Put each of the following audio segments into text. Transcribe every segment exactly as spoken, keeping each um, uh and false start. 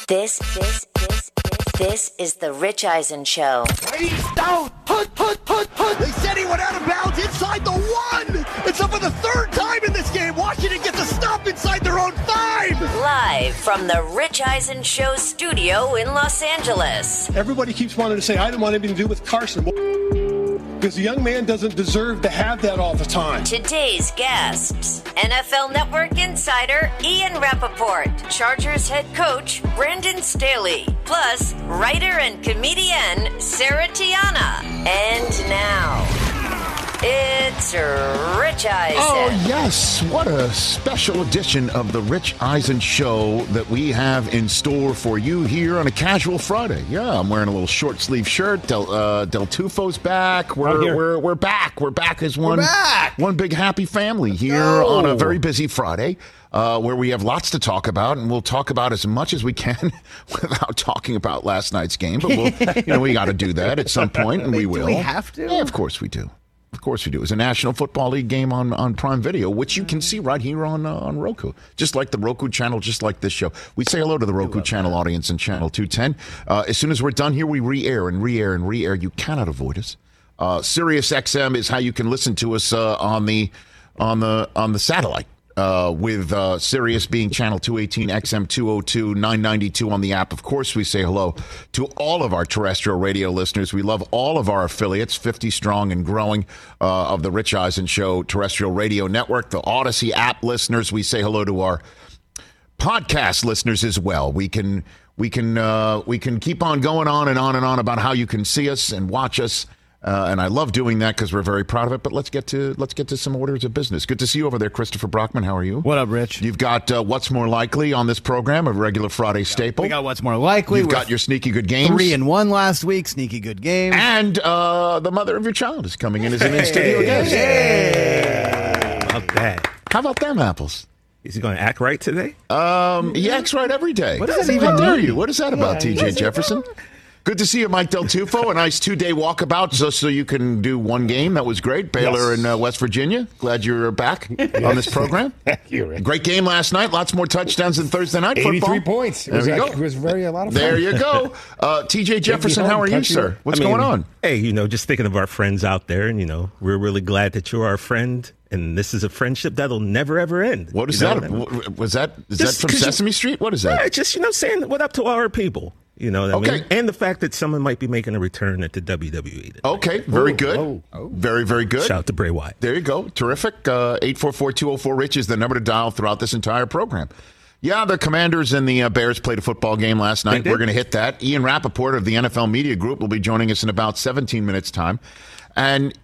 This, this, this, this, this is the Rich Eisen Show. He's down. Put, put, put, put. They said he went out of bounds inside the one. It's up for the third time in this game. Washington gets a stop inside their own five. Live from the Rich Eisen Show studio in Los Angeles. Everybody keeps wanting to say, I didn't want anything to do with Carson. Because the young man doesn't deserve to have that all the time. Today's guests, N F L Network insider Ian Rappaport, Chargers head coach Brandon Staley, plus writer and comedian Sarah Tiana. And now, it's Rich Eisen. Oh, yes. What a special edition of the Rich Eisen Show that we have in store for you here on a casual Friday. Yeah, I'm wearing a little short sleeve shirt. Del, uh, Del Tufo's back. We're, we're, we're back. We're back as one, one big happy family here oh. on a very busy Friday. Uh, where we have lots to talk about, and we'll talk about as much as we can without talking about last night's game. But we'll, you know, we got to do that at some point, and we will. Do we have to? Yeah, of course we do. Of course we do. It's a National Football League game on, on Prime Video, which you can see right here on uh, on Roku. Just like the Roku channel, just like this show. We say hello to the Roku channel that. audience in Channel two ten. Uh, as soon as we're done here, we re-air and re-air and re-air. You cannot avoid us. Uh, Sirius X M is how you can listen to us uh, on the on the on the satellite. Uh, with uh, Sirius being channel two eighteen, X M two oh two, nine ninety-two on the app. Of course, we say hello to all of our terrestrial radio listeners. We love all of our affiliates, fifty strong and growing, uh, of the Rich Eisen Show terrestrial radio network. The Odyssey app listeners, we say hello to our podcast listeners as well. We can we can uh, we can keep on going on and on and on about how you can see us and watch us. Uh, and I love doing that because we're very proud of it. But let's get to let's get to some orders of business. Good to see you over there, Christopher Brockman. How are you? What up, Rich? You've got uh, What's More Likely on this program, a regular Friday staple. We got What's More Likely. You've We're got your Sneaky Good Games. Three and one last week. Sneaky Good Game. And uh, the mother of your child is coming in as an in-studio guest. Hey. How about that? How about them apples? Is he going to act right today? Um, he acts right every day. What does that even dare mean? you? What is that about, yeah, T J Jefferson? Good to see you, Mike Del Tufo. A nice two-day walkabout just so you can do one game. That was great. Baylor yes. and uh, West Virginia. Glad you're back yes. on this program. Thank you, Rick. Great game last night. Lots more touchdowns than Thursday night football. eighty-three points. It was, there you like, go. It was very a lot of fun. There you go. Uh, T J Jefferson, how are you, sir? What's I mean, going on? Hey, you know, just thinking of our friends out there, and, you know, we're really glad that you're our friend. And this is a friendship that'll never, ever end. What is you that? What I mean? Was that, is just, that from Sesame you, Street? What is that? Yeah, just, you know, saying what up to our people. You know what okay. I mean? And the fact that someone might be making a return at the W W E today. Okay, very oh, good. Oh, oh. Very, very good. Shout out to Bray Wyatt. There you go. Terrific. Uh, eight four four, two oh four, RICH is the number to dial throughout this entire program. Yeah, the Commanders and the uh, Bears played a football game last night. We're going to hit that. Ian Rappaport of the N F L Media Group will be joining us in about seventeen minutes' time. And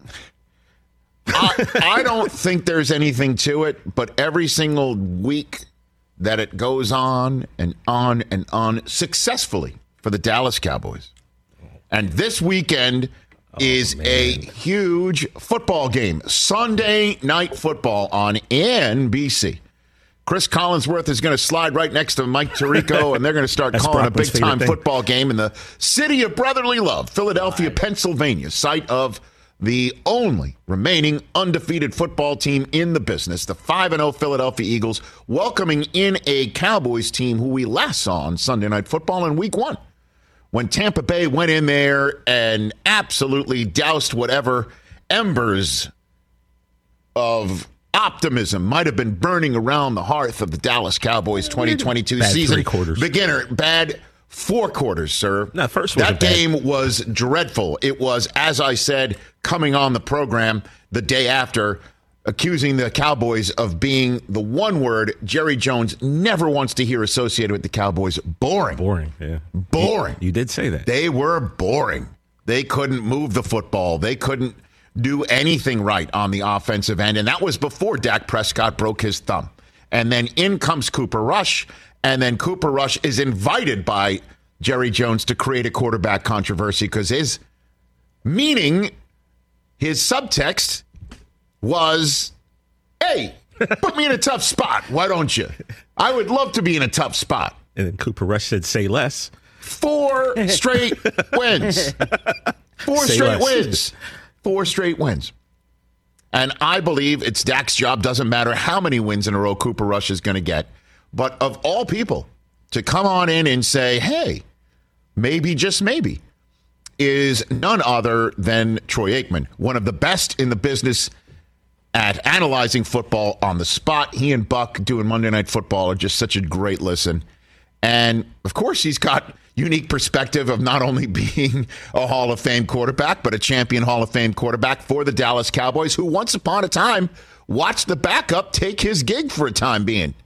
I, I don't think there's anything to it, but every single week that it goes on and on and on successfully for the Dallas Cowboys. And this weekend oh, is man. a huge football game. Sunday Night Football on N B C. Chris Collinsworth is going to slide right next to Mike Tirico, and they're going to start calling a big-time football game in the city of brotherly love, Philadelphia, right. Pennsylvania, site of the only remaining undefeated football team in the business, the five and oh Philadelphia Eagles, welcoming in a Cowboys team who we last saw on Sunday Night Football in week one, when Tampa Bay went in there and absolutely doused whatever embers of optimism might have been burning around the hearth of the Dallas Cowboys twenty twenty-two bad season. Three quarters. Beginner, bad four quarters, sir. No, first that game was dreadful. It was, as I said, coming on the program the day after, accusing the Cowboys of being the one word Jerry Jones never wants to hear associated with the Cowboys. Boring. Boring, yeah. Boring. You, you did say that. They were boring. They couldn't move the football. They couldn't do anything right on the offensive end. And that was before Dak Prescott broke his thumb. And then in comes Cooper Rush. And then Cooper Rush is invited by Jerry Jones to create a quarterback controversy because his meaning, his subtext was, hey, put me in a tough spot. Why don't you? I would love to be in a tough spot. And then Cooper Rush said, say less. Four straight wins. Four say straight less. wins. Four straight wins. And I believe it's Dak's job. Doesn't matter how many wins in a row Cooper Rush is going to get. But of all people, to come on in and say, hey, maybe, just maybe, is none other than Troy Aikman, one of the best in the business at analyzing football on the spot. He and Buck doing Monday Night Football are just such a great listen. And, of course, he's got unique perspective of not only being a Hall of Fame quarterback, but a champion Hall of Fame quarterback for the Dallas Cowboys, who once upon a time watched the backup take his gig for a time being.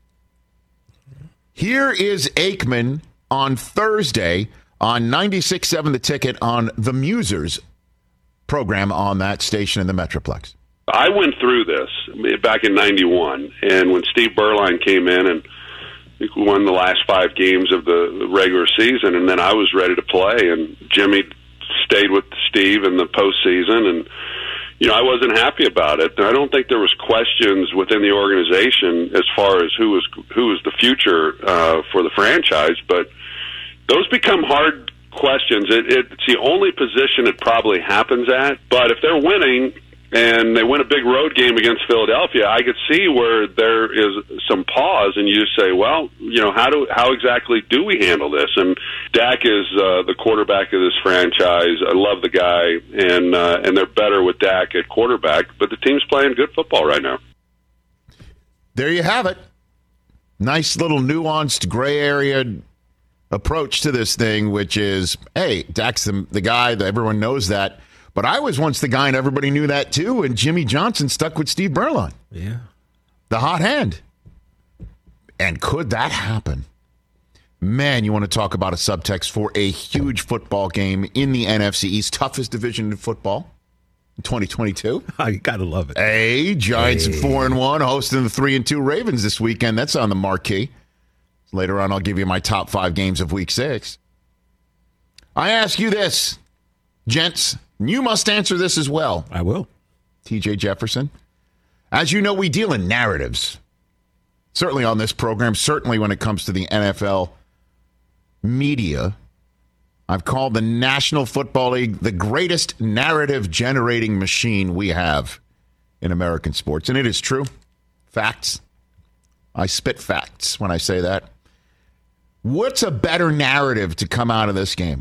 Here is Aikman on Thursday on ninety-six point seven The Ticket on the Musers program on that station in the Metroplex. I went through this back in ninety-one, and when Steve Berline came in and won the last five games of the regular season, and then I was ready to play, and Jimmy stayed with Steve in the postseason, and you know I wasn't happy about it. I don't think there was questions within the organization as far as who was who was the future uh, for the franchise, but those become hard questions. It, it's the only position it probably happens at, but if they're winning and they win a big road game against Philadelphia, I could see where there is some pause, and you say, well, you know, how do how exactly do we handle this? And Dak is uh, the quarterback of this franchise. I love the guy, and uh, and they're better with Dak at quarterback, but the team's playing good football right now. There you have it. Nice little nuanced gray area approach to this thing, which is, hey, Dak's the, the guy that everyone knows that. But I was once the guy, and everybody knew that too, and Jimmy Johnson stuck with Steve Berline. Yeah. The hot hand. And could that happen? Man, you want to talk about a subtext for a huge football game in the N F C East, toughest division in football in twenty twenty-two. Oh, you got to love it. Hey, Giants hey. at four and one, hosting the three and two Ravens this weekend. That's on the marquee. Later on, I'll give you my top five games of week six. I ask you this, gents. You must answer this as well. I will. T J Jefferson. As you know, we deal in narratives. Certainly on this program, certainly when it comes to the N F L media. I've called the National Football League the greatest narrative-generating machine we have in American sports. And it is true. Facts. I spit facts when I say that. What's a better narrative to come out of this game?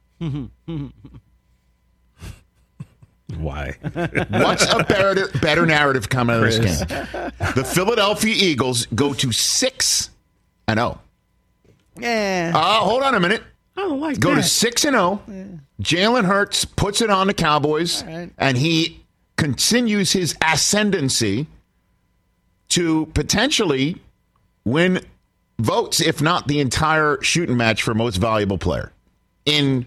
Why? What's a better, better narrative coming out of this game? The Philadelphia Eagles go to six and zero. Yeah. Uh, hold on a minute. I don't like go that. to six and zero. Yeah. Jalen Hurts puts it on the Cowboys, right. and he continues his ascendancy to potentially win votes, if not the entire shooting match for most valuable player in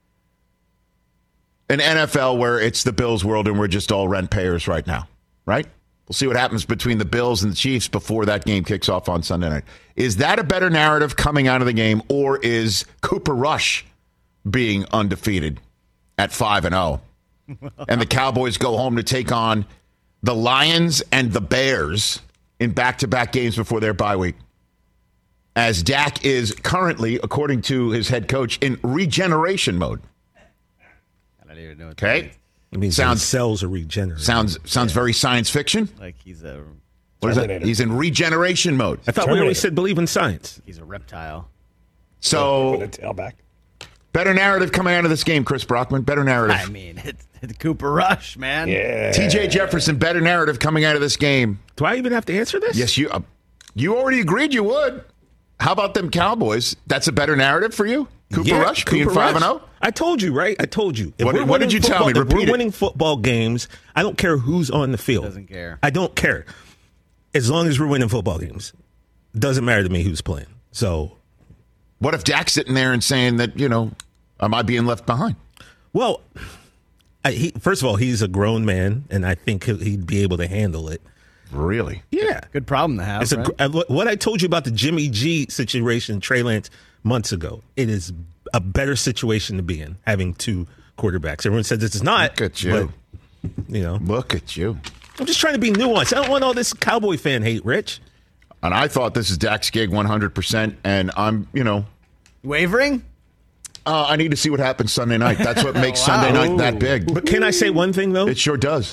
an N F L where it's the Bills world and we're just all rent payers right now, right? We'll see what happens between the Bills and the Chiefs before that game kicks off on Sunday night. Is that a better narrative coming out of the game, or is Cooper Rush being undefeated at five and oh? And the Cowboys go home to take on the Lions and the Bears in back-to-back games before their bye week, as Dak is currently, according to his head coach, in regeneration mode. I don't even know what okay. It means sounds cells are regenerating. Sounds sounds yeah. very science fiction. Like he's a what is that? He's in regeneration mode. I thought Terminator. We always said believe in science. He's a reptile. So with a tail back. Better narrative coming out of this game, Chris Brockman. Better narrative. I mean, it's, it's Cooper Rush, man. Yeah. T J Jefferson. Better narrative coming out of this game. Do I even have to answer this? Yes, you. Uh, you already agreed you would. How about them Cowboys? That's a better narrative for you, Cooper yeah, Rush Cooper being five and zero. I told you, right? I told you. If what, we're what did you football, tell me? If Repeat we're it. winning football games, I don't care who's on the field. Doesn't care. I don't care. As long as we're winning football games, doesn't matter to me who's playing. So, what if Dak's sitting there and saying that, you know, am I being left behind? Well, I, he, first of all, he's a grown man, and I think he'd be able to handle it. Really? Yeah. Good problem to have. It's right? a, what I told you about the Jimmy G situation, Trey Lance, months ago. It is a better situation to be in, having two quarterbacks. Everyone says this is not. Look at you. But, you know. Look at you. I'm just trying to be nuanced. I don't want all this Cowboy fan hate, Rich. And I thought this is Dak's gig one hundred percent, and I'm, you know. Wavering? Uh, I need to see what happens Sunday night. That's what makes wow. Sunday night that big. But can I say one thing, though? It sure does. It,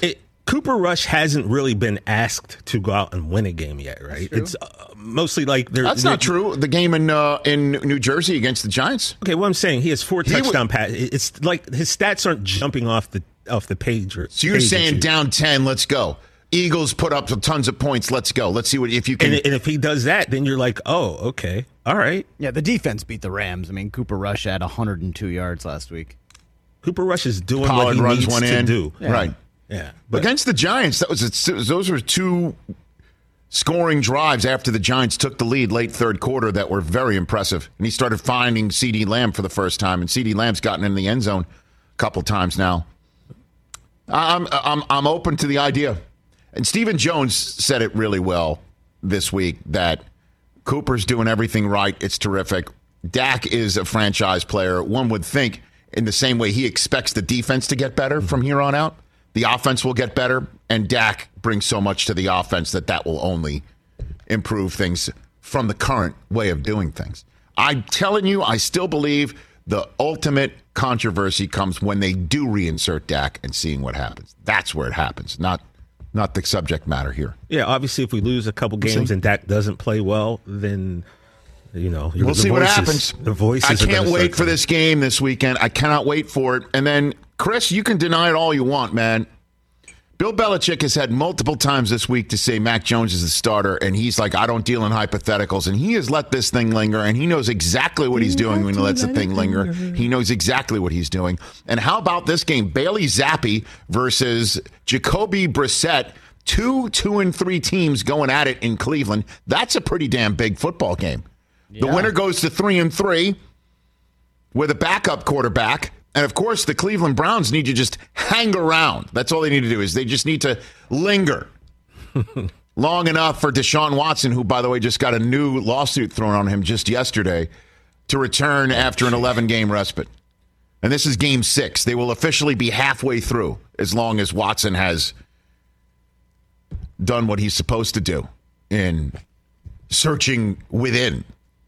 Cooper Rush hasn't really been asked to go out and win a game yet, right? It's uh, mostly like they're. That's they're, not true. The game in uh, in New Jersey against the Giants. Okay, what I'm saying, he has four He touchdown would- passes. It's like his stats aren't jumping off the off the page. Or So you're page saying and shoot. down ten, let's go. Eagles put up tons of points. Let's go. Let's see what if you can. And, and if he does that, then you're like, oh, okay, all right. Yeah, the defense beat the Rams. I mean, Cooper Rush had one hundred two yards last week. Cooper Rush is doing Pollard what he runs needs one to in. do. Right. Yeah. But Against the Giants, that was those were two scoring drives after the Giants took the lead late third quarter that were very impressive. And he started finding CeeDee Lamb for the first time, and CeeDee Lamb's gotten in the end zone a couple times now. I'm I'm I'm open to the idea. And Stephen Jones said it really well this week that Cooper's doing everything right. It's terrific. Dak is a franchise player. One would think in the same way he expects the defense to get better from here on out, the offense will get better. And Dak brings so much to the offense that that will only improve things from the current way of doing things. I'm telling you, I still believe the ultimate controversy comes when they do reinsert Dak and seeing what happens. That's where it happens, not not the subject matter here. yeah, obviously, if we lose a couple games see. and Dak doesn't play well, then you know We'll the see what voices- happens. The voices. I are can't gonna wait start for coming. this game this weekend. I cannot wait for it. And then, Chris, you can deny it all you want, man. Bill Belichick has had multiple times this week to say Mac Jones is the starter, and he's like, I don't deal in hypotheticals. And he has let this thing linger, and he knows exactly what he's doing when he lets the thing linger. He knows exactly what he's doing. And how about this game? Bailey Zappi versus Jacoby Brissett. Two, two, and three teams going at it in Cleveland. That's a pretty damn big football game. The winner goes to three and three with a backup quarterback. And of course, the Cleveland Browns need to just hang around. That's all they need to do is they just need to linger long enough for Deshaun Watson, who, by the way, just got a new lawsuit thrown on him just yesterday, to return after an eleven-game respite. And this is game six. They will officially be halfway through as long as Watson has done what he's supposed to do in searching within.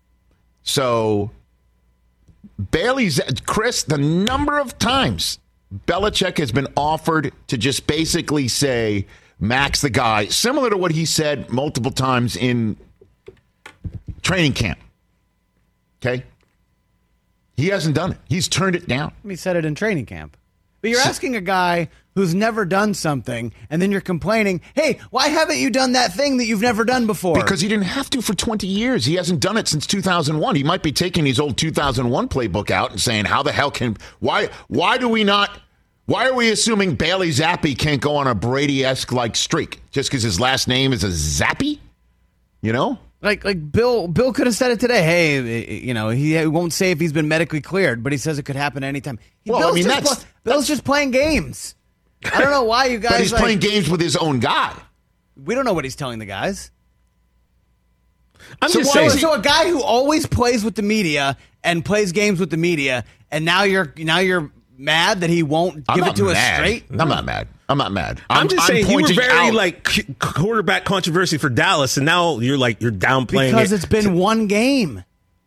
So, Bailey's, Chris, the number of times Belichick has been offered to just basically say, Mac's the guy, similar to what he said multiple times in training camp. Okay? He hasn't done it. He's turned it down. He said it in training camp. But you're asking a guy who's never done something, and then you're complaining, hey, why haven't you done that thing that you've never done before? Because he didn't have to for twenty years. He hasn't done it since two thousand one. He might be taking his old two thousand one playbook out and saying, how the hell can, why, why do we not, why are we assuming Bailey Zappi can't go on a Brady-esque like streak just because his last name is a Zappi? You know? Like, like Bill, Bill could have said it today. Hey, you know, he won't say if he's been medically cleared, but he says it could happen anytime. Well, Bill's I mean, just that's- pl- Bill's just playing games. I don't know why you guys. But he's like, playing games with his own guy. We don't know what he's telling the guys. I'm So just why saying. is he- So a guy who always plays with the media and plays games with the media, and now you're now you're mad that he won't I'm give not it to mad. us straight. I'm not mad. I'm not mad. I'm, just saying you were pointing very out- like c- quarterback controversy for Dallas, and now you're like you're downplaying Because it. it's been one game.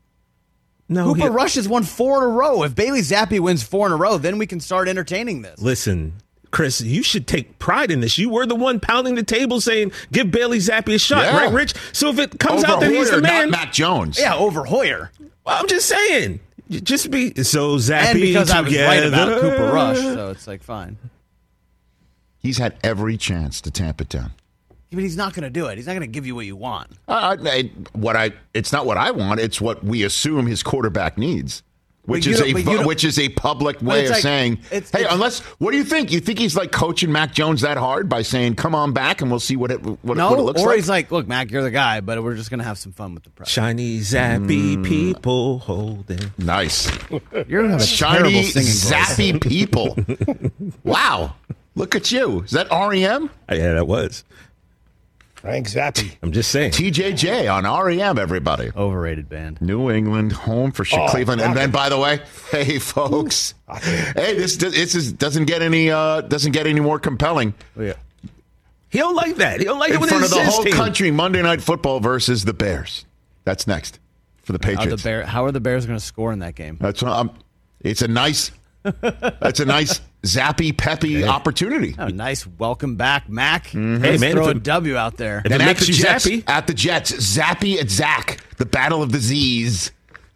no. Cooper he- Rush has won four in a row. If Bailey Zappi wins four in a row, then we can start entertaining this. Listen, Chris, you should take pride in this. You were the one pounding the table saying, give Bailey Zappi a shot, Yeah. right, Rich? So if it comes over out that he's Hoyer, the man, not Mac Jones. Yeah, over Hoyer. well, I'm just saying. j- Just be so Zappi And because I was right about together. Cooper Rush, so it's like fine. He's had every chance to tamp it down. Yeah, but he's not going to do it. He's not going to give you what you want. Uh, I, what I it's not what I want. It's what we assume his quarterback needs, which But you is don't- a but you don't- which is a public way it's of like- saying, it's- "Hey, it's- unless what do you think? You think he's like coaching Mac Jones that hard by saying, "Come on back, and we'll see what it what, No, what it looks or like." he's like, look, Mac, you're the guy, but we're just going to have some fun with the press. Shiny Zappy people holding. Nice, You're going to have a shiny, terrible singing voice. zappy people. Wow, look at you. Is that R E M? Yeah, that was. Frank Zappi. I'm just saying. T J J on R E M. Everybody. Overrated band. New England, home for Oh, Cleveland, and then rocket. by the way, hey folks, hey this this is, doesn't get any uh, doesn't get any more compelling. Oh, yeah. He don't like that. He don't like it In when front it's of the his whole team. country, Monday Night Football versus the Bears. That's next for the How, the Patriots. Bear, how are the Bears going to score in that game? That's what I'm, it's a nice That's a nice zappy, peppy Hey. opportunity. Oh, nice welcome back, Mac. Mm-hmm. Hey, Let's man, throw if a it- W out there. If Then it at makes the you Jets, zappy. at the Jets, Zappy at Zach, the battle of the Z's.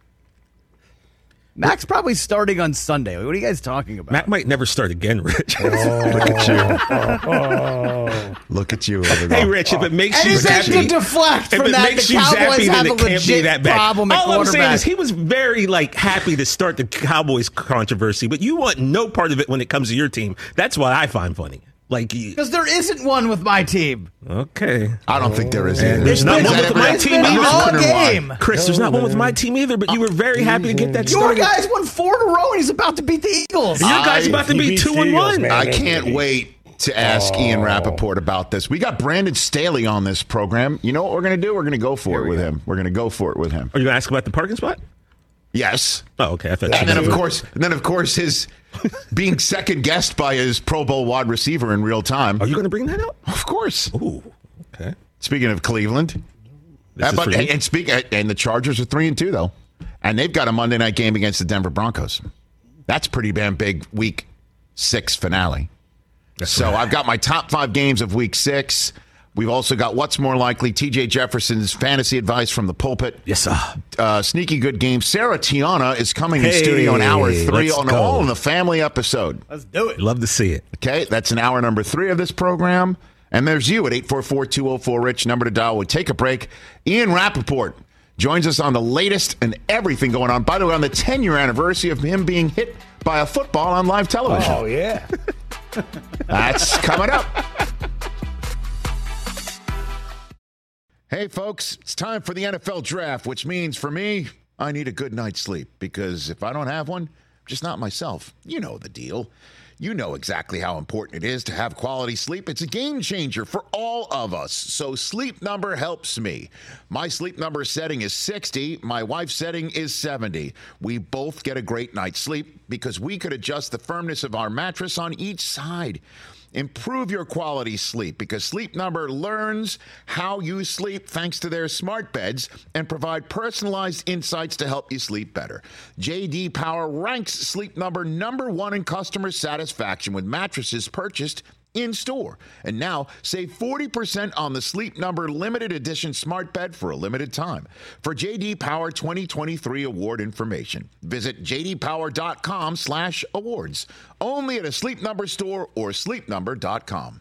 Mac's probably starting on Sunday. What are you guys talking about? Mac might never start again, Rich. Look at you. Look at you over there. Hey, Rich, if it makes you Anything zappy, to deflect if from it that, makes the you Cowboys zappy, have then a it can't be legit that bad. problem at All I'm saying quarterback. is he was very like happy to start the Cowboys controversy, but you want no part of it when it comes to your team. That's what I find funny. Like, you- Because there isn't one with my team. okay, I don't think there is either. There's not Is one that with my ever- team I'm either. just All wondering why. game. Chris, there's not one with my team either. But you were very happy to get that Your started. guys won four in a row, and he's about to beat the Eagles. Your guy's I- about to he be beats two the and Eagles, one. man. I can't wait to ask Ian Rappaport about this. We got Brandon Staley on this program. You know what we're going to do? We're going to go for it with him. We're going to go for it with him. Are you going to ask about the parking spot? Yes. Oh, okay. I thought. And you then, of knew. course, and then of course, his being second guessed by his Pro Bowl wide receiver in real time. Are you going to bring that up? Of course. Ooh, okay. Speaking of Cleveland, This Uh, is but, for you? and, and speak and the Chargers are three and two though, and they've got a Monday night game against the Denver Broncos. That's pretty damn big week six finale. so right. I've got my top five games of week six. We've also got what's more likely, T J Jefferson's fantasy advice from the pulpit. Yes, sir. Uh, sneaky good game. Sarah Tiana is coming in Hey, studio in hour three let's on go. all in the family episode. Let's do it. Love to see it. Okay, that's an hour number three of this program. And there's you at eight four four, two oh four, RICH, number to dial. We take a break. Ian Rappaport joins us on the latest and everything going on. By the way, on the ten-year anniversary of him being hit by a football on live television. Oh, yeah. That's coming up. Hey, folks, it's time for the N F L draft, which means for me, I need a good night's sleep because if I don't have one, I'm just not myself. You know the deal. You know exactly how important it is to have quality sleep. It's a game changer for all of us. So Sleep Number helps me. My Sleep Number setting is sixty. My wife's setting is seventy. We both get a great night's sleep because we could adjust the firmness of our mattress on each side. Improve your quality sleep because Sleep Number learns how you sleep thanks to their smart beds and provide personalized insights to help you sleep better. J D Power ranks Sleep Number number one in customer satisfaction with mattresses purchased in store. And now save forty percent on the Sleep Number limited edition smart bed for a limited time. For J D Power twenty twenty-three award information, visit j d power dot com slash awards. Only at a Sleep Number store or sleep number dot com.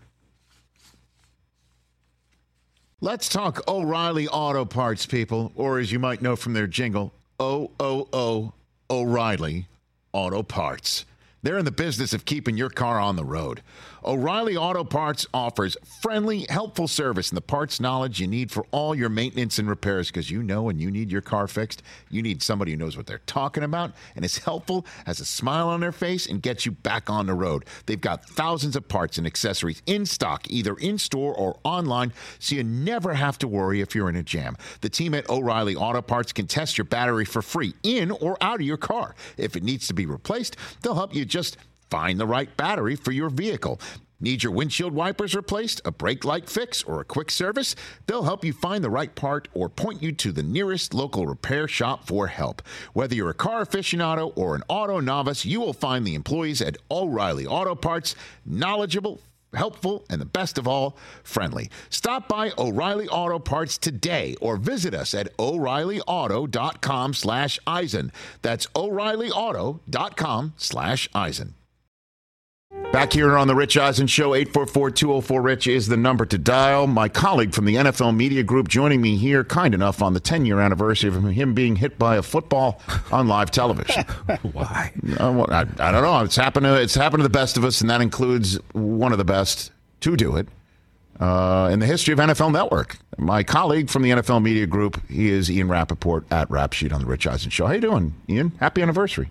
Let's talk O'Reilly Auto Parts, people, or as you might know from their jingle, O O O O'Reilly Auto Parts. They're in the business of keeping your car on the road. O'Reilly Auto Parts offers friendly, helpful service and the parts knowledge you need for all your maintenance and repairs because you know when you need your car fixed, you need somebody who knows what they're talking about and is helpful, has a smile on their face, and gets you back on the road. They've got thousands of parts and accessories in stock, either in-store or online, so you never have to worry if you're in a jam. The team at O'Reilly Auto Parts can test your battery for free in or out of your car. If it needs to be replaced, they'll help you just find the right battery for your vehicle. Need your windshield wipers replaced, a brake light fix, or a quick service? They'll help you find the right part or point you to the nearest local repair shop for help. Whether you're a car aficionado or an auto novice, you will find the employees at O'Reilly Auto Parts knowledgeable, helpful, and the best of all, friendly. Stop by O'Reilly Auto Parts today or visit us at o'reilly auto dot com slash Eisen. That's o'reilly auto dot com slash Eisen. Back here on the Rich Eisen Show, eight four four, two oh four, RICH is the number to dial. My colleague from the N F L Media Group joining me here, kind enough, on the ten-year anniversary of him being hit by a football on live television. Why? Uh, well, I, I don't know. It's happened to it's happened to the best of us, and that includes one of the best to do it uh, in the history of N F L Network. My colleague from the N F L Media Group, he is Ian Rappaport at Rap Sheet on the Rich Eisen Show. How you doing, Ian? Happy anniversary.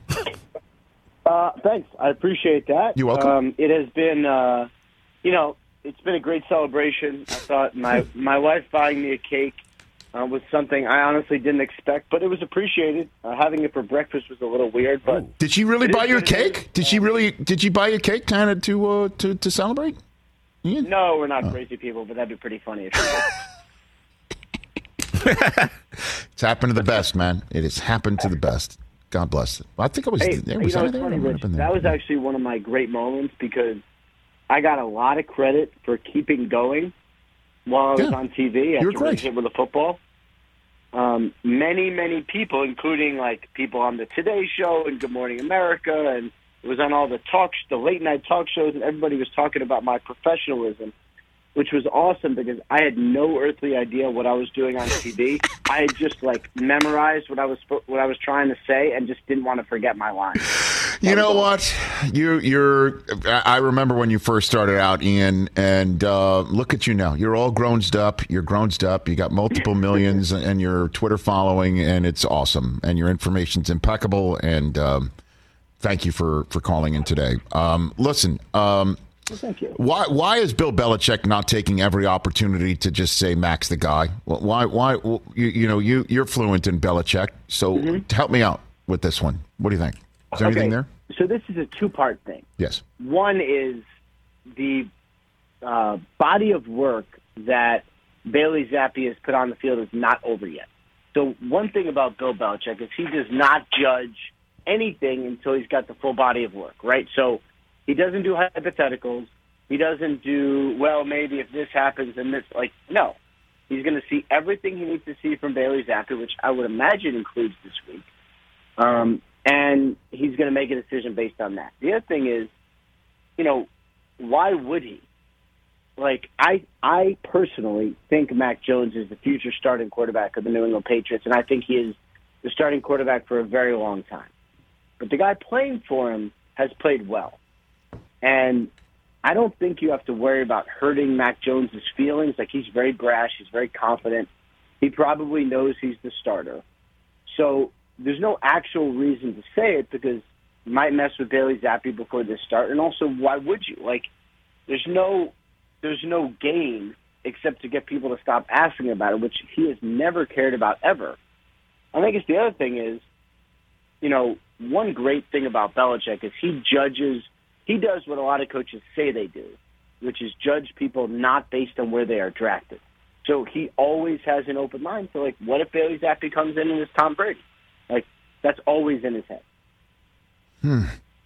Uh, thanks. I appreciate that. You're welcome. Um, it has been, uh, you know, it's been a great celebration. I thought my, my wife buying me a cake uh, was something I honestly didn't expect, but it was appreciated. Uh, having it for breakfast was a little weird, but Did she really It buy is you a what it cake? is. Did she really? Did she buy you a cake, kind of to uh, to to celebrate? Ian? no, we're not crazy people, but that'd be pretty funny if she did. It's happened to the best, man. It has happened to the best. God bless it. I think I was, Hey, there. you Was know, I it's there? funny, I might have Rich. been there. That was actually one of my great moments because I got a lot of credit for keeping going while I was Yeah. on T V You're after great. being hit with a football. Um, many, many people, including like people on the Today Show and Good Morning America, and it was on all the talk, the late night talk shows, and everybody was talking about my professionalism, which was awesome because I had no earthly idea what I was doing on T V. I had just like memorized what I was what I was trying to say and just didn't want to forget my line. You know what? You, you're. I remember when you first started out, Ian, and uh, look at you now. You're all grown up. You're grown up. You got multiple millions, and your Twitter following, and it's awesome. And your information's impeccable. And um, thank you for, for calling in today. Um, listen, um, Well, thank you. why why is Bill Belichick not taking every opportunity to just say Mac's the guy? Why why you, you know you you're fluent in Belichick, so Mm-hmm. help me out with this one. What do you think? Is there anything there? So this is a two-part thing. Yes. One is the uh, body of work that Bailey Zappi has put on the field is not over yet. So one thing about Bill Belichick is he does not judge anything until he's got the full body of work, right? So he doesn't do hypotheticals. He doesn't do, well, maybe if this happens and this, like, no. He's going to see everything he needs to see from Bailey Zappi, which I would imagine includes this week. Um, and he's going to make a decision based on that. The other thing is, you know, why would he? Like, I I personally think Mac Jones is the future starting quarterback of the New England Patriots, and I think he is the starting quarterback for a very long time. But the guy playing for him has played well. And I don't think you have to worry about hurting Mac Jones' feelings. Like, he's very brash. He's very confident. He probably knows he's the starter. So there's no actual reason to say it because you might mess with Bailey Zappi before this start. And also, why would you? Like, there's no there's no gain except to get people to stop asking about it, which he has never cared about ever. I think it's the other thing is, you know, one great thing about Belichick is he judges – he does what a lot of coaches say they do, which is judge people not based on where they are drafted. So he always has an open mind. So, like, what if Bailey Zappi comes in and is Tom Brady? Like, that's always in his head. Hmm.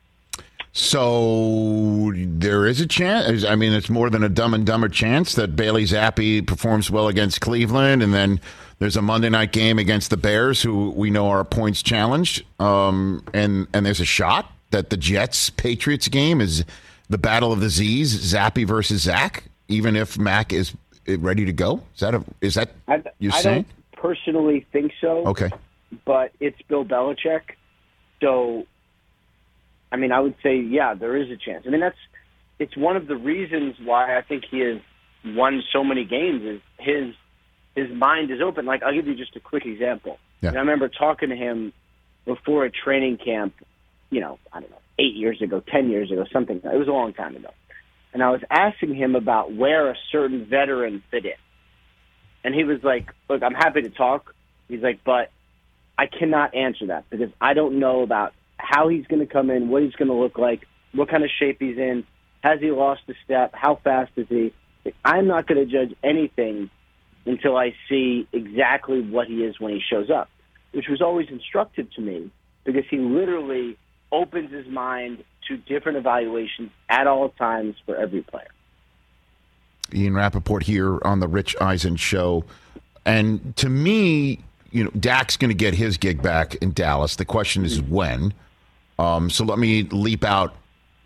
So there is a chance. I mean, it's more than a Dumb and Dumber chance that Bailey Zappi performs well against Cleveland, and then there's a Monday night game against the Bears, who we know are points challenged, um, and and there's a shot that the Jets Patriots game is the battle of the Z's, Zappi versus Zach, even if Mac is ready to go. Is that a, is that I, you're I saying? don't personally think so. Okay, but it's Bill Belichick, so. I mean, I would say, yeah, there is a chance. I mean, that's it's one of the reasons why I think he has won so many games is his his mind is open. Like, I'll give you just a quick example. Yeah. And I remember talking to him before a training camp, you know, I don't know, eight years ago, ten years ago, something. It was a long time ago. And I was asking him about where a certain veteran fit in. And he was like, look, I'm happy to talk. He's like, but I cannot answer that because I don't know about how he's going to come in, what he's going to look like, what kind of shape he's in, has he lost a step, how fast is he. I'm not going to judge anything until I see exactly what he is when he shows up, which was always instructive to me because he literally opens his mind to different evaluations at all times for every player. Ian Rappaport here on the Rich Eisen Show. And to me, you know, Dak's going to get his gig back in Dallas. The question is when. Um, so let me leap out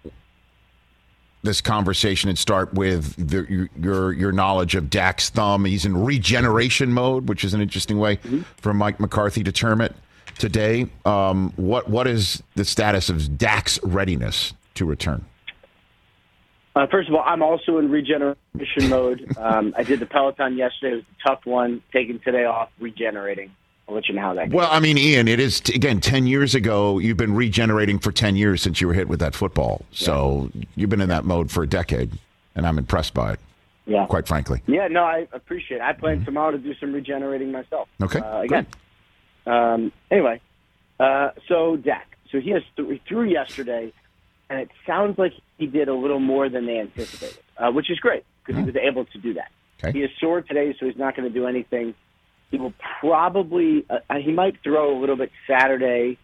this conversation and start with the, your, your your knowledge of Dak's thumb. He's in regeneration mode, which is an interesting way mm-hmm. for Mike McCarthy to term it today. Um, what what is the status of Dak's readiness to return? Uh, first of all, I'm also in regeneration mode. Um, I did the Peloton yesterday. It was a tough one. Taking today off, regenerating. I'll let you know how that goes. Well, I mean, Ian, it is, again, ten years ago. You've been regenerating for ten years since you were hit with that football. So yeah. You've been in that mode for a decade, and I'm impressed by it, yeah. quite frankly. Yeah, no, I appreciate it. I plan mm-hmm. tomorrow to do some regenerating myself. Okay. Uh, again. Um, anyway, uh, so Dak. So he has th- he threw yesterday, and it sounds like he did a little more than they anticipated, uh, which is great because mm-hmm. he was able to do that. Okay. He is sore today, so he's not going to do anything. He will probably uh, – he might throw a little bit Saturday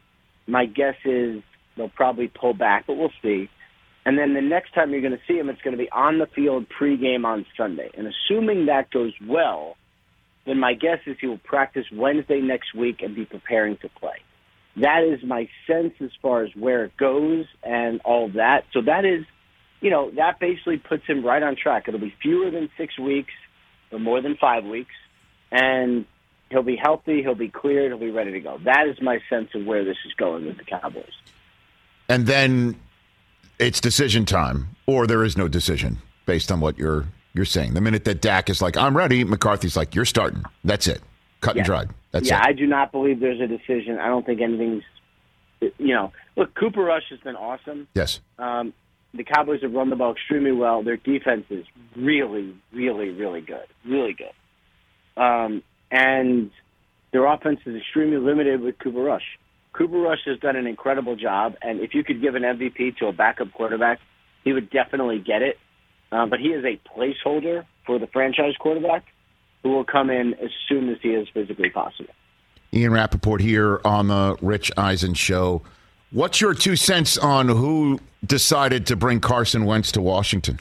my guess is they'll probably pull back, but we'll see. And then the next time you're going to see him, it's going to be on the field pregame on Sunday. And assuming that goes well, then my guess is he will practice Wednesday next week and be preparing to play. That is my sense as far as where it goes and all of that. So that is, you know, that basically puts him right on track. It'll be fewer than six weeks or more than five weeks. And he'll be healthy, he'll be cleared, he'll be ready to go. That is my sense of where this is going with the Cowboys. And then it's decision time, or there is no decision based on what you're you're saying. The minute that Dak is like, I'm ready, McCarthy's like, you're starting. That's it. Cut yeah. and dried. That's yeah, it. I do not believe there's a decision. I don't think anything's, you know, look, Cooper Rush has been awesome. Yes. Um, the Cowboys have run the ball extremely well. Their defense is really, really, really good. Really good. Um, and their offense is extremely limited with Cooper Rush. Cooper Rush has done an incredible job, and if you could give an M V P to a backup quarterback, he would definitely get it. Uh, but he is a placeholder for the franchise quarterback who will come in as soon as he is physically possible. Ian Rappaport here on the Rich Eisen Show. What's your two cents on who decided to bring Carson Wentz to Washington?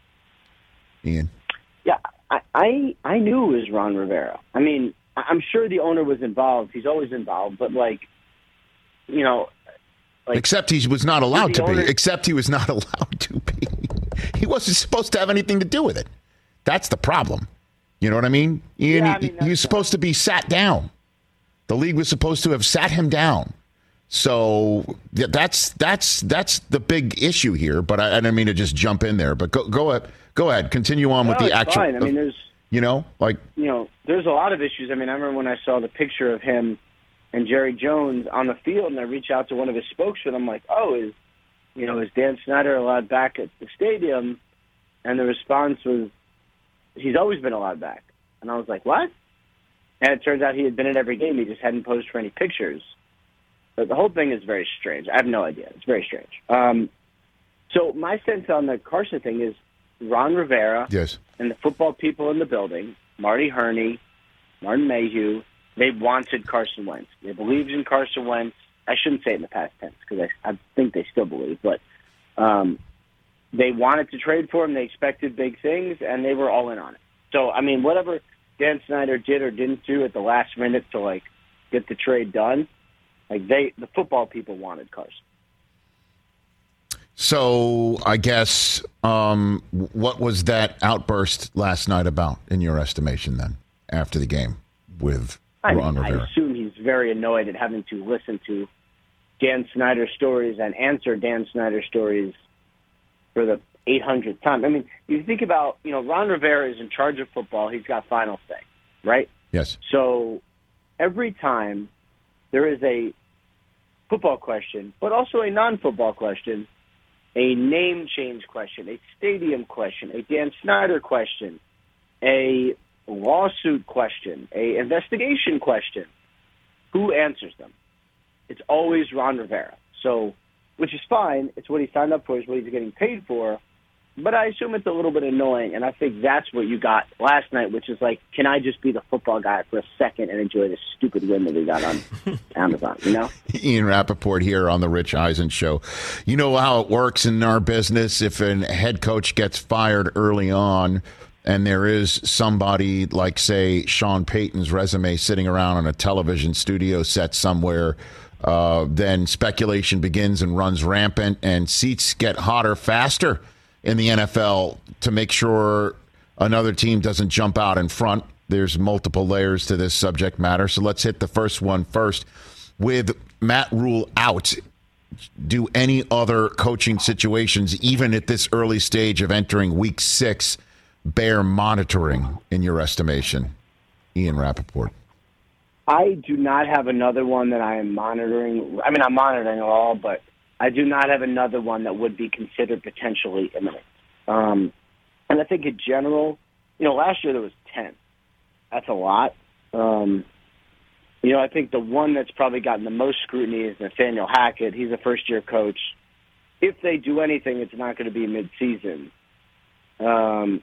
Ian? Yeah, I, I, I knew it was Ron Rivera. I mean, I'm sure the owner was involved. He's always involved, but like, you know, like, except he was not allowed to owner, be. Except he was not allowed to be. He wasn't supposed to have anything to do with it. That's the problem. You know what I mean? Ian, yeah, I mean, he, he was supposed to be sat down. The league was supposed to have sat him down. So that's that's that's the big issue here. But I, I didn't mean to just jump in there. But go go ahead, go ahead, continue on no, with the it's actual. Fine. I mean, there's you know like you know there's a lot of issues. I mean, I remember when I saw the picture of him and Jerry Jones on the field, and I reached out to one of his spokesmen. I'm like, oh, is you know is Dan Snyder allowed back at the stadium? And the response was, he's always been allowed back. And I was like, what? And it turns out he had been at every game. He just hadn't posed for any pictures. But the whole thing is very strange. I have no idea. It's very strange. Um, so my sense on the Carson thing is Ron Rivera yes. and the football people in the building, Marty Herney, Martin Mayhew, they wanted Carson Wentz. They believed in Carson Wentz. I shouldn't say it in the past tense because I, I think they still believe. But um, they wanted to trade for him. They expected big things, and they were all in on it. So, I mean, whatever Dan Snyder did or didn't do at the last minute to, like, get the trade done, like, they, the football people wanted Carson. So, I guess, um, what was that outburst last night about, in your estimation, then, after the game with I, Ron I Rivera? assume he's very annoyed at having to listen to Dan Snyder stories and answer Dan Snyder stories for the eight hundredth time. I mean, you think about, you know, Ron Rivera is in charge of football. He's got final say, right? Yes. So every time there is a football question, but also a non-football question, a name change question, a stadium question, a Dan Snyder question, a lawsuit question, a investigation question, who answers them? It's always Ron Rivera. So, which is fine. It's what he signed up for. It's what he's getting paid for. But I assume it's a little bit annoying, and I think that's what you got last night, which is like, can I just be the football guy for a second and enjoy this stupid win that we got on Amazon, you know? Ian Rappaport here on the Rich Eisen Show. You know how it works in our business. If a head coach gets fired early on and there is somebody like, say, Sean Payton's resume sitting around on a television studio set somewhere, Uh, then speculation begins and runs rampant, and seats get hotter faster in the N F L to make sure another team doesn't jump out in front. There's multiple layers to this subject matter, so let's hit the first one first. With Matt Rule out, do any other coaching situations, even at this early stage of entering week six, bear monitoring in your estimation? Ian Rappaport. I do not have another one that I am monitoring. I mean, I'm monitoring it all, but I do not have another one that would be considered potentially imminent. Um, and I think in general, you know, last year there was ten. That's a lot. Um, you know, I think the one that's probably gotten the most scrutiny is Nathaniel Hackett. He's a first-year coach. If they do anything, it's not going to be mid-season. Um,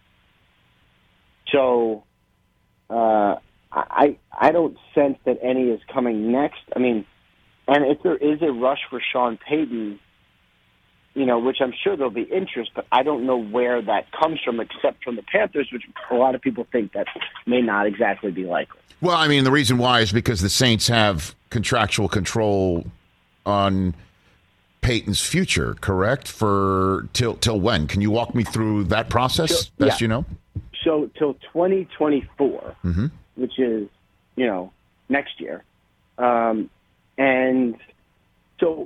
so, uh, I I don't sense that any is coming next. I mean, And if there is a rush for Sean Payton, you know, which I'm sure there'll be interest, but I don't know where that comes from except from the Panthers, which a lot of people think that may not exactly be likely. Well, I mean, the reason why is because the Saints have contractual control on Peyton's future, correct? For till till when? Can you walk me through that process, till, best yeah. you know? So till twenty twenty-four, mm-hmm. which is, you know, next year. Um, and so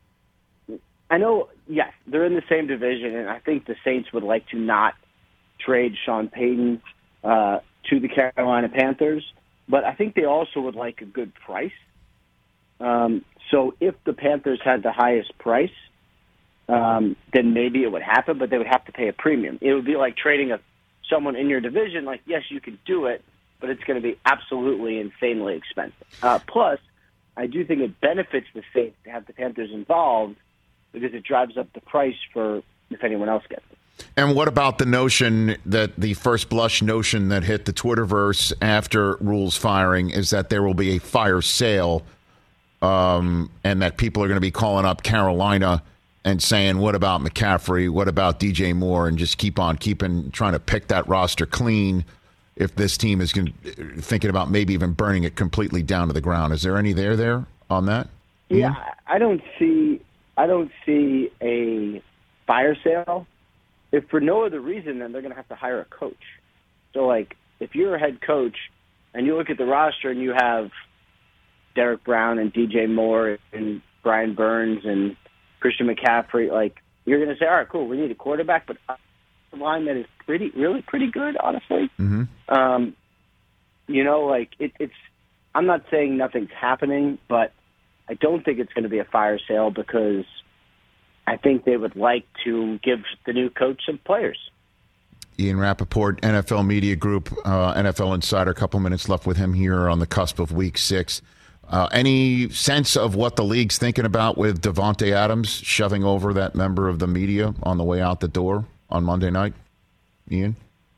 I know, yes, they're in the same division, and I think the Saints would like to not trade Sean Payton uh, to the Carolina Panthers, but I think they also would like a good price. Um, so if the Panthers had the highest price, um, then maybe it would happen, but they would have to pay a premium. It would be like trading a someone in your division. Like, yes, you could do it, but it's going to be absolutely insanely expensive. Uh, plus, I do think it benefits the Saints to have the Panthers involved because it drives up the price for if anyone else gets it. And what about the notion that the first blush notion that hit the Twitterverse after Rule's firing is that there will be a fire sale, um, and that people are going to be calling up Carolina and saying, what about McCaffrey? What about D J Moore? And just keep on keeping, trying to pick that roster clean if this team is going, thinking about maybe even burning it completely down to the ground. Is there any there there on that? Yeah, I don't see I don't see a fire sale. If for no other reason, then they're going to have to hire a coach. So, like, if you're a head coach and you look at the roster and you have Derek Brown and D J Moore and Brian Burns and Christian McCaffrey, like, you're going to say, all right, cool, we need a quarterback, but a line that is pretty, really pretty good, honestly. Mm-hmm. Um, you know, like, it, it's, I'm not saying nothing's happening, but I don't think it's going to be a fire sale because I think they would like to give the new coach some players. Ian Rappaport, N F L Media Group, uh, N F L Insider. A couple minutes left with him here on the cusp of Week Six. Uh, any sense of what the league's thinking about with Davante Adams shoving over that member of the media on the way out the door on Monday night? Ian?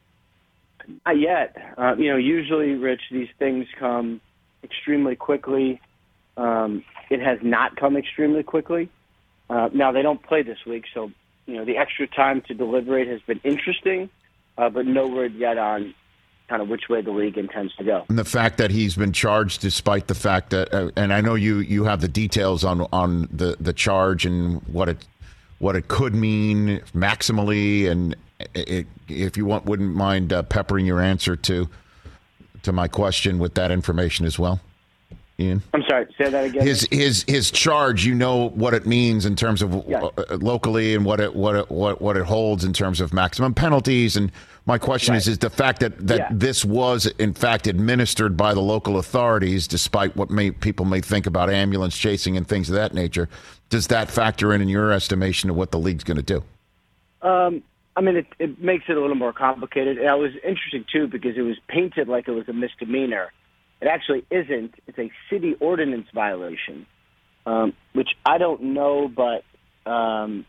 Not yet. Uh, you know, usually, Rich, these things come extremely quickly. Um, it has not come extremely quickly. Uh, now, they don't play this week, so, you know, the extra time to deliberate has been interesting, uh, but no word yet on kind of which way the league intends to go. And the fact that he's been charged despite the fact that, uh, and I know you, you have the details on, on the, the charge and what it what it could mean maximally, and it, if you want, wouldn't mind uh, peppering your answer to to my question with that information as well. Ian? I'm sorry, say that again. His his his charge, you know what it means in terms of yes. uh, locally and what it what it, what what it holds in terms of maximum penalties. And my question right. is: is the fact that that yeah. this was in fact administered by the local authorities, despite what may, people may think about ambulance chasing and things of that nature, does that factor in in your estimation of what the league's going to do? Um, I mean, it, it makes it a little more complicated. And it was interesting too because it was painted like it was a misdemeanor. It actually isn't. It's a city ordinance violation, um, which I don't know, but, um,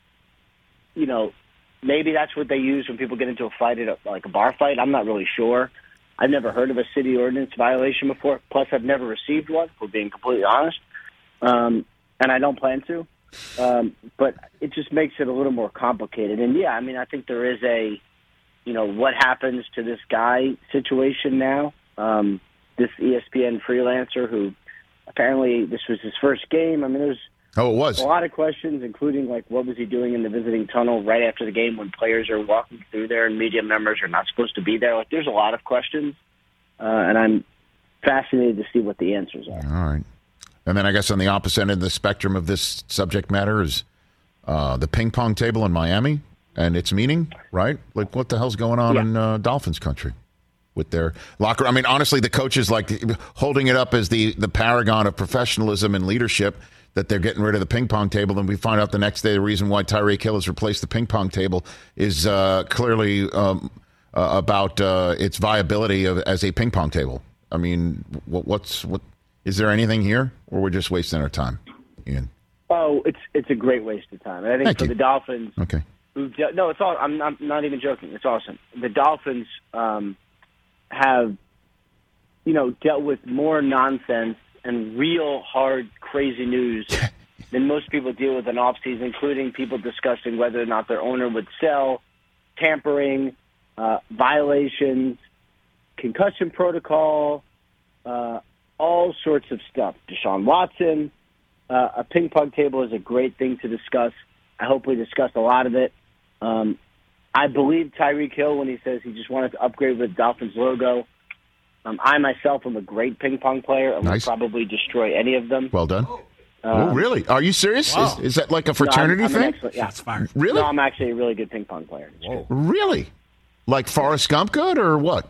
you know, maybe that's what they use when people get into a fight, at a, like a bar fight. I'm not really sure. I've never heard of a city ordinance violation before. Plus, I've never received one, for being completely honest, um, and I don't plan to. Um, but it just makes it a little more complicated. And, yeah, I mean, I think there is a, you know, what happens to this guy situation now. Um This E S P N freelancer who apparently this was his first game. I mean, there's oh, it was a lot of questions, including like what was he doing in the visiting tunnel right after the game when players are walking through there and media members are not supposed to be there. Like, there's a lot of questions, uh, and I'm fascinated to see what the answers are. All right. And then I guess on the opposite end of the spectrum of this subject matter is uh, the ping pong table in Miami and its meaning, right? Like, what the hell's going on yeah. in uh, Dolphins country with their locker? I mean, honestly, the coaches like holding it up as the, the paragon of professionalism and leadership, that they're getting rid of the ping pong table. And we find out the next day the reason why Tyreek Hill has replaced the ping pong table is uh, clearly um, uh, about uh, its viability of, as a ping pong table. I mean, what, what's what? Is there anything here, or we're just wasting our time, Ian? Oh, it's it's a great waste of time. And I think Thank for you. the Dolphins, okay, who've de- no, it's all. I'm not, I'm not even joking. It's awesome. The Dolphins um, have, you know, dealt with more nonsense and real hard, crazy news than most people deal with in offseason, including people discussing whether or not their owner would sell, tampering, uh, violations, concussion protocol, uh, all sorts of stuff. Deshaun Watson, uh, a ping pong table is a great thing to discuss. I hope we discuss a lot of it. Um, I believe Tyreek Hill when he says he just wanted to upgrade with the Dolphins logo. Um, I myself am a great ping pong player and Nice. would probably destroy any of them. Well done. Um, oh, really? Are you serious? Wow. Is, is that like a fraternity no, I'm, I'm an thing? excellent- yeah. Shots fired. Really? No, I'm actually a really good ping pong player. Really? Like Forrest Gump good or what?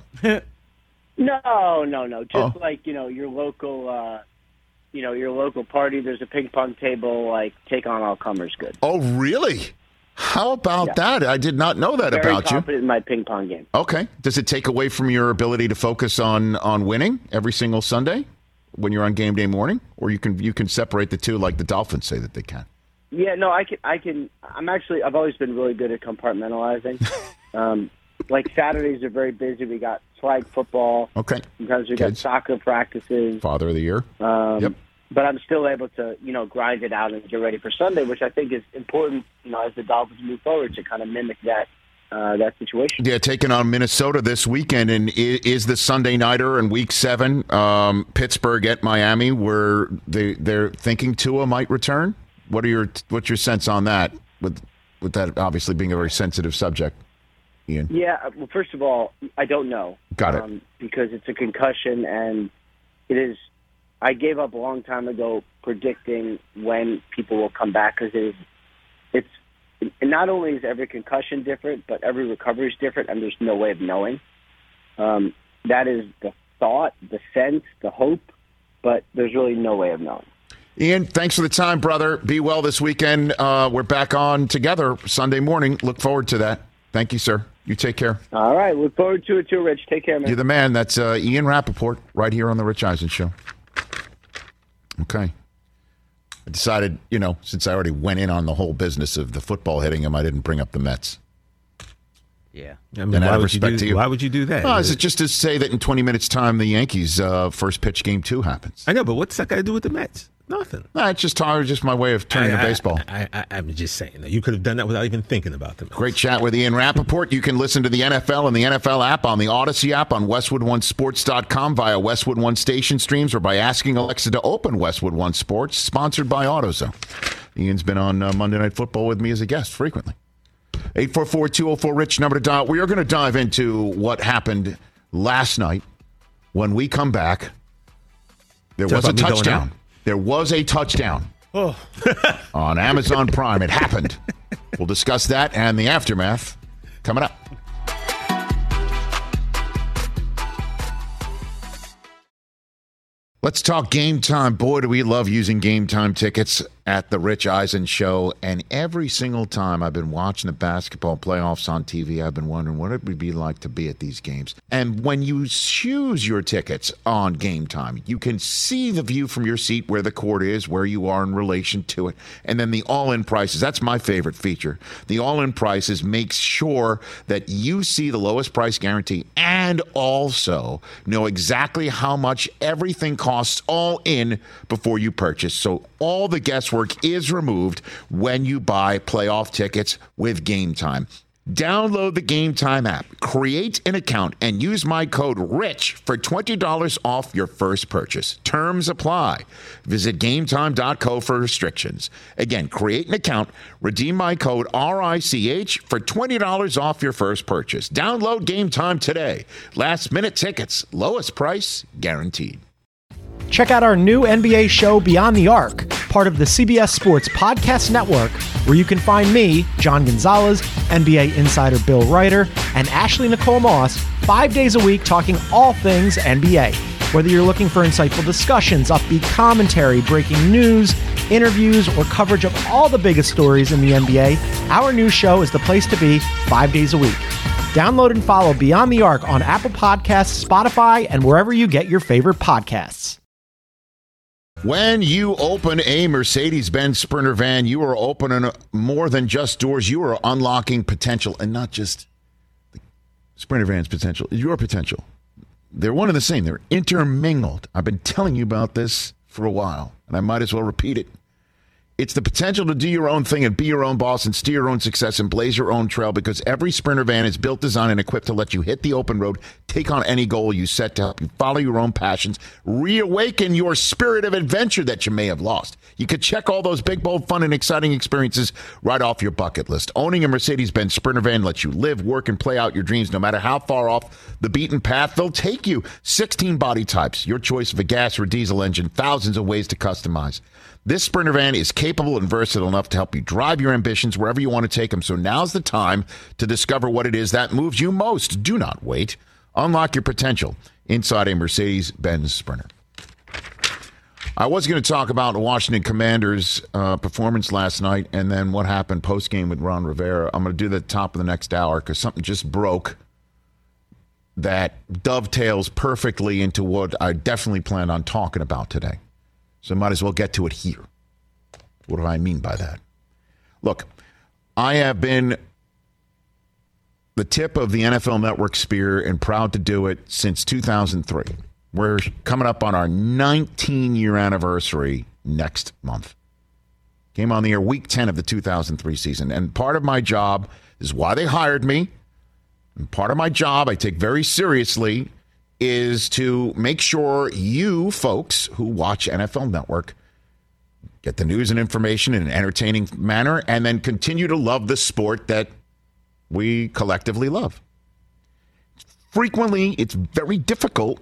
No, no, no. Just Oh. like, you know, your local, uh, you know, your local party, there's a ping pong table, like, take on all comers good. Oh, really? How about Yeah. that? I did not know that Very about you. confident in my ping pong game. Okay. Does it take away from your ability to focus on on winning every single Sunday when you're on game day morning, or you can you can separate the two like the Dolphins say that they can? Yeah, no, I can, I can, I'm actually, I've always been really good at compartmentalizing. um, like Saturdays are very busy. We got flag football. Okay. Sometimes we Kids. got soccer practices. Father of the year. Um, Yep. But I'm still able to, you know, grind it out and get ready for Sunday, which I think is important, you know, as the Dolphins move forward to kind of mimic that uh, that situation. Yeah, taking on Minnesota this weekend, and i- is the Sunday nighter in Week Seven, um, Pittsburgh at Miami, where they they're thinking Tua might return. What are your what's your sense on that? With with that obviously being a very sensitive subject, Ian. Yeah, well, first of all, I don't know. Got it. Um, because it's a concussion, and it is. I gave up a long time ago predicting when people will come back because it is. It's and not only is every concussion different, but every recovery is different, and there's no way of knowing. Um, that is the thought, the sense, the hope, but there's really no way of knowing. Ian, thanks for the time, brother. Be well this weekend. Uh, we're back on together Sunday morning. Look forward to that. Thank you, sir. You take care. All right, look forward to it too, Rich. Take care, man. You're the man. That's uh, Ian Rappaport right here on the Rich Eisen Show. Okay. I decided, you know, since I already went in on the whole business of the football hitting him, I didn't bring up the Mets. Yeah. I mean, And out why of would, you respect do, to you. why would you do that? Oh, is it just to say that in twenty minutes' time, the Yankees' uh, first pitch game two happens? I know, but what's that got to do with the Mets? Nothing. Nah, it's just, it's just my way of turning I, the baseball. I, I, I, I'm just saying that you could have done that without even thinking about them. Great chat with Ian Rappaport. You can listen to the N F L and the N F L app on the Odyssey app, on Westwood One Sports dot com, via Westwood One station streams, or by asking Alexa to open Westwood One Sports, sponsored by AutoZone. Ian's been on uh, Monday Night Football with me as a guest frequently. eight four four, two oh four, RICH, number to dial. We are going to dive into what happened last night. When we come back, there Talk was a about me going touchdown. out? There was a touchdown Oh. on Amazon Prime. It happened. We'll discuss that and the aftermath coming up. Let's talk Game Time. Boy, do we love using Game Time tickets at the Rich Eisen Show. And every single time I've been watching the basketball playoffs on T V, I've been wondering what it would be like to be at these games. And when you choose your tickets on Game Time, you can see the view from your seat where the court is, where you are in relation to it, and then the all-in prices. That's my favorite feature. The all-in prices makes sure that you see the lowest price guarantee and also know exactly how much everything costs all in before you purchase. So all the guesswork is removed when you buy playoff tickets with Game Time. Download the Game Time app, create an account, and use my code RICH for twenty dollars off your first purchase. Terms apply. Visit game time dot co for restrictions. Again, create an account, redeem my code R I C H for twenty dollars off your first purchase. Download Game Time today. Last minute tickets, lowest price guaranteed. Check out our new N B A show, Beyond the Arc, part of the C B S Sports Podcast Network, where you can find me, John Gonzalez, N B A insider Bill Ryder, and Ashley Nicole Moss, five days a week talking all things N B A. Whether you're looking for insightful discussions, upbeat commentary, breaking news, interviews, or coverage of all the biggest stories in the N B A, our new show is the place to be five days a week. Download and follow Beyond the Arc on Apple Podcasts, Spotify, and wherever you get your favorite podcasts. When you open a Mercedes-Benz Sprinter van, you are opening more than just doors. You are unlocking potential, and not just the Sprinter van's potential, your potential. They're one and the same. They're intermingled. I've been telling you about this for a while, and I might as well repeat it. It's the potential to do your own thing and be your own boss and steer your own success and blaze your own trail, because every Sprinter van is built, designed, and equipped to let you hit the open road, take on any goal you set to help you follow your own passions, reawaken your spirit of adventure that you may have lost. You could check all those big, bold, fun, and exciting experiences right off your bucket list. Owning a Mercedes-Benz Sprinter van lets you live, work, and play out your dreams no matter how far off the beaten path they'll take you. sixteen body types, your choice of a gas or diesel engine, thousands of ways to customize. This Sprinter van is capable and versatile enough to help you drive your ambitions wherever you want to take them. So now's the time to discover what it is that moves you most. Do not wait. Unlock your potential inside a Mercedes-Benz Sprinter. I was going to talk about the Washington Commanders' uh, performance last night and then what happened post-game with Ron Rivera. I'm going to do that at the top of the next hour because something just broke that dovetails perfectly into what I definitely plan on talking about today. So I might as well get to it here. What do I mean by that? Look, I have been the tip of the N F L Network spear and proud to do it since two thousand three. We're coming up on our nineteen-year anniversary next month. Came on the air week ten of the two thousand three season. And part of my job is why they hired me. And part of my job I take very seriously is to make sure you folks who watch N F L Network get the news and information in an entertaining manner and then continue to love the sport that we collectively love. Frequently, it's very difficult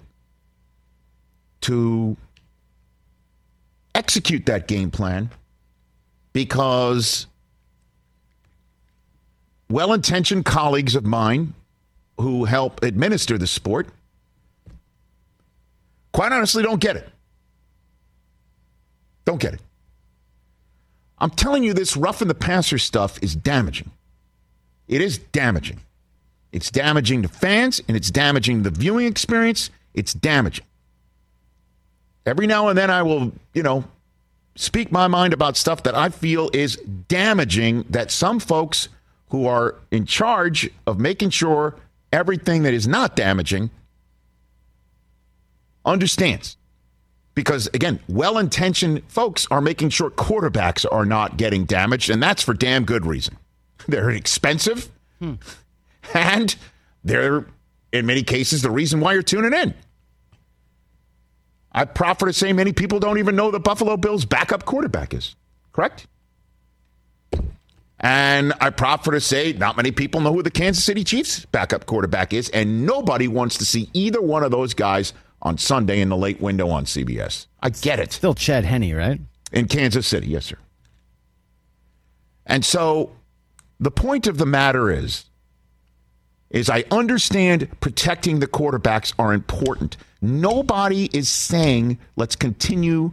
to execute that game plan because well-intentioned colleagues of mine who help administer the sport quite honestly don't get it. Don't get it. I'm telling you, this roughing the passer stuff is damaging. It is damaging. It's damaging to fans, and it's damaging the viewing experience. It's damaging. Every now and then I will, you know, speak my mind about stuff that I feel is damaging that some folks who are in charge of making sure everything that is not damaging understands. Because, again, well-intentioned folks are making sure quarterbacks are not getting damaged, and that's for damn good reason. They're expensive, hmm. and they're, in many cases, the reason why you're tuning in. I proffer to say many people don't even know the Buffalo Bills' backup quarterback is, correct? And I proffer to say not many people know who the Kansas City Chiefs' backup quarterback is, and nobody wants to see either one of those guys on Sunday in the late window on C B S. I get it. Still Chad Henne, right? In Kansas City, yes, sir. And so the point of the matter is, is I understand protecting the quarterbacks are important. Nobody is saying let's continue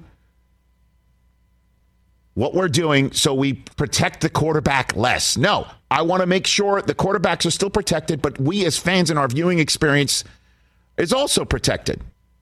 what we're doing so we protect the quarterback less. No, I want to make sure the quarterbacks are still protected, but we as fans in our viewing experience is also protected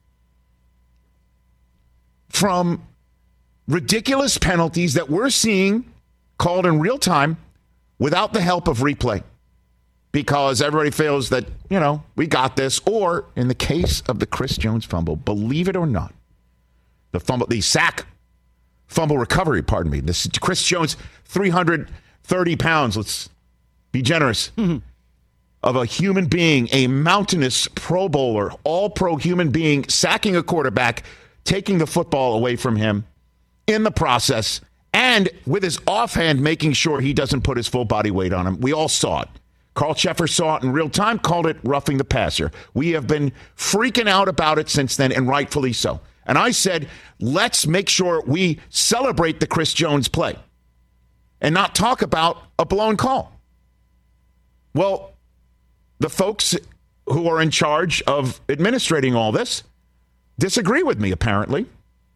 from ridiculous penalties that we're seeing called in real time without the help of replay because everybody feels that, you know, we got this. Or in the case of the Chris Jones fumble, believe it or not, the fumble, the sack fumble recovery, pardon me, this Chris Jones, three hundred thirty pounds, let's be generous, mm-hmm. of a human being, a mountainous Pro Bowler, all-pro human being, sacking a quarterback, taking the football away from him in the process, and with his offhand making sure he doesn't put his full body weight on him. We all saw it. Carl Sheffer saw it in real time, called it roughing the passer. We have been freaking out about it since then, and rightfully so. And I said, let's make sure we celebrate the Chris Jones play and not talk about a blown call. Well, the folks who are in charge of administrating all this disagree with me, apparently.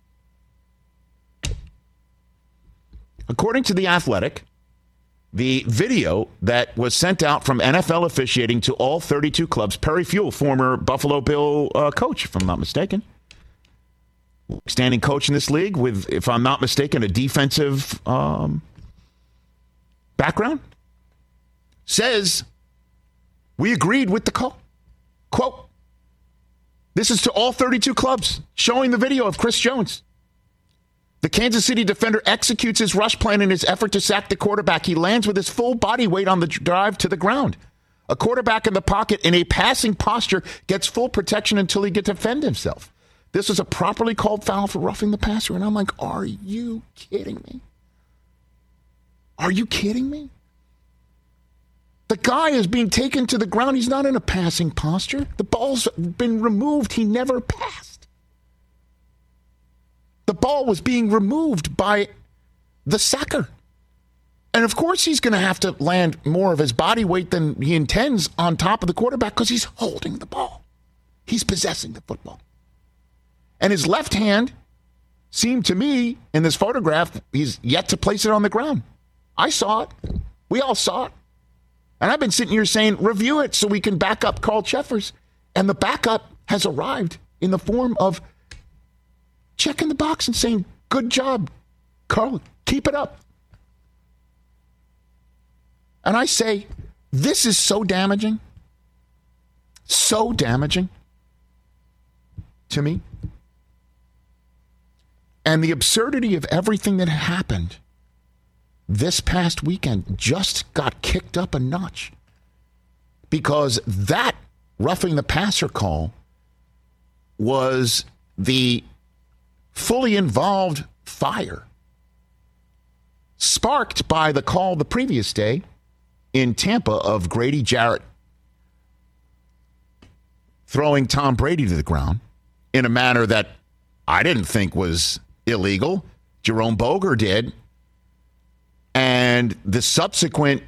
According to The Athletic, the video that was sent out from N F L officiating to all thirty-two clubs, Perry Fewell, former Buffalo Bill uh, coach, if I'm not mistaken, standing coach in this league with, if I'm not mistaken, a defensive um, background, says we agreed with the call. Quote, this is to all thirty-two clubs showing the video of Chris Jones. The Kansas City defender executes his rush plan in his effort to sack the quarterback. He lands with his full body weight on the drive to the ground. A quarterback in the pocket in a passing posture gets full protection until he gets to defend himself. This is a properly called foul for roughing the passer. And I'm like, are you kidding me? Are you kidding me? The guy is being taken to the ground. He's not in a passing posture. The ball's been removed. He never passed. The ball was being removed by the sacker. And of course he's going to have to land more of his body weight than he intends on top of the quarterback because he's holding the ball. He's possessing the football. And his left hand seemed to me in this photograph, he's yet to place it on the ground. I saw it. We all saw it. And I've been sitting here saying, review it so we can back up Carl Cheffers. And the backup has arrived in the form of checking the box and saying, good job, Carl. Keep it up. And I say, this is so damaging. So damaging to me. And the absurdity of everything that happened this past weekend just got kicked up a notch because that roughing the passer call was the fully involved fire sparked by the call the previous day in Tampa of Grady Jarrett throwing Tom Brady to the ground in a manner that I didn't think was illegal. Jerome Boger did. And the subsequent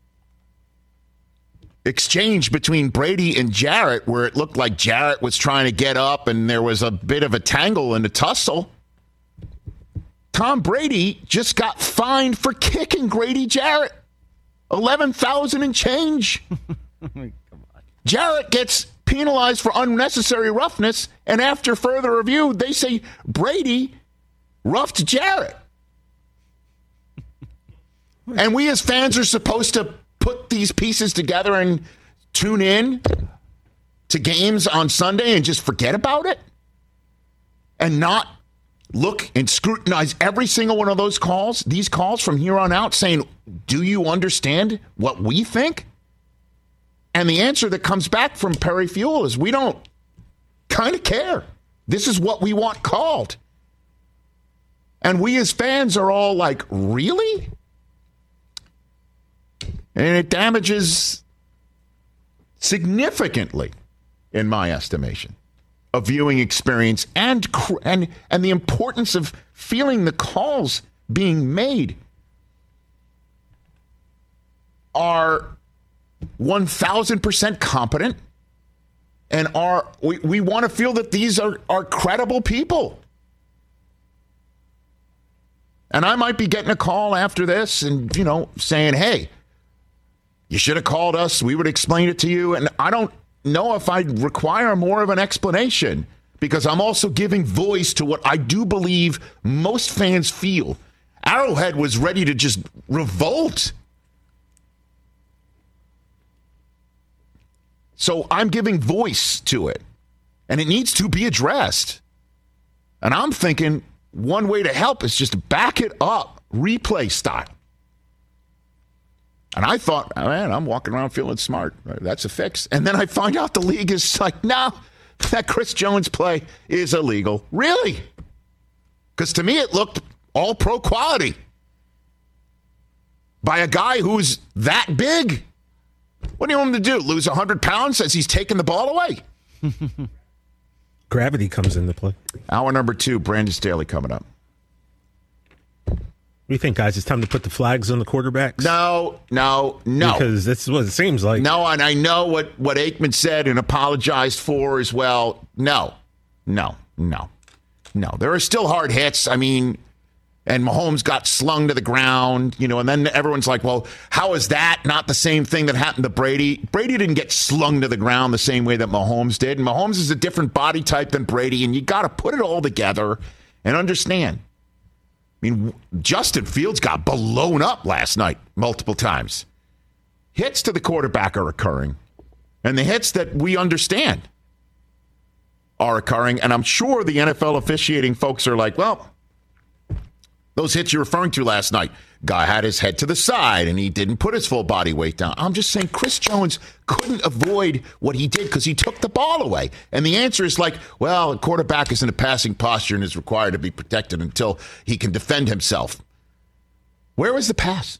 exchange between Brady and Jarrett, where it looked like Jarrett was trying to get up and there was a bit of a tangle and a tussle. Tom Brady just got fined for kicking Grady Jarrett. eleven thousand dollars and change. Come on. Jarrett gets penalized for unnecessary roughness, and after further review, they say Brady roughed Jarrett. And we as fans are supposed to put these pieces together and tune in to games on Sunday and just forget about it? And not look and scrutinize every single one of those calls, these calls from here on out, saying, do you understand what we think? And the answer that comes back from Perry Fewell is we don't kind of care. This is what we want called. And we as fans are all like, really? And it damages significantly, in my estimation, a viewing experience and and and the importance of feeling the calls being made are one thousand percent competent and are we, we want to feel that these are, are credible people. And I might be getting a call after this and, you know, saying, hey, you should have called us. We would explain it to you. And I don't know if I require more of an explanation because I'm also giving voice to what I do believe most fans feel. Arrowhead was ready to just revolt. So I'm giving voice to it. And it needs to be addressed. And I'm thinking one way to help is just back it up, replay style. And I thought, oh, man, I'm walking around feeling smart. That's a fix. And then I find out the league is like, no, that Chris Jones play is illegal. Really? Because to me, it looked all pro quality by a guy who's that big. What do you want him to do? Lose one hundred pounds as he's taking the ball away? Gravity comes into play. Hour number two, Brandon Staley coming up. What do you think, guys? It's time to put the flags on the quarterbacks? No, no, no. Because that's what it seems like. No, and I know what, what Aikman said and apologized for as well. No, no, no, no. There are still hard hits. I mean, and Mahomes got slung to the ground, you know, and then everyone's like, well, how is that not the same thing that happened to Brady? Brady didn't get slung to the ground the same way that Mahomes did. And Mahomes is a different body type than Brady, and you got to put it all together and understand. I mean, Justin Fields got blown up last night multiple times. Hits to the quarterback are occurring. And the hits that we understand are occurring. And I'm sure the N F L officiating folks are like, well, Those hits you're referring to last night, guy had his head to the side and he didn't put his full body weight down. I'm just saying Chris Jones couldn't avoid what he did because he took the ball away. And the answer is like, well, a quarterback is in a passing posture and is required to be protected until he can defend himself. Where was the pass?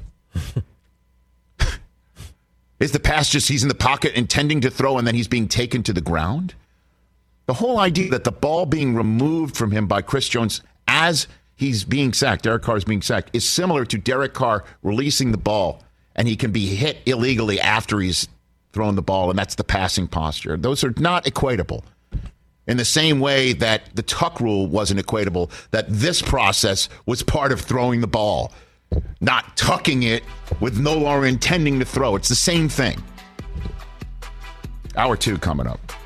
Is the pass just he's in the pocket intending to throw and then he's being taken to the ground? The whole idea that the ball being removed from him by Chris Jones as he's being sacked, Derek Carr is being sacked, is similar to Derek Carr releasing the ball and he can be hit illegally after he's thrown the ball, and that's the passing posture. Those are not equatable. In the same way that the tuck rule wasn't equatable, that this process was part of throwing the ball, not tucking it with no longer intending to throw. It's the same thing. Hour two coming up.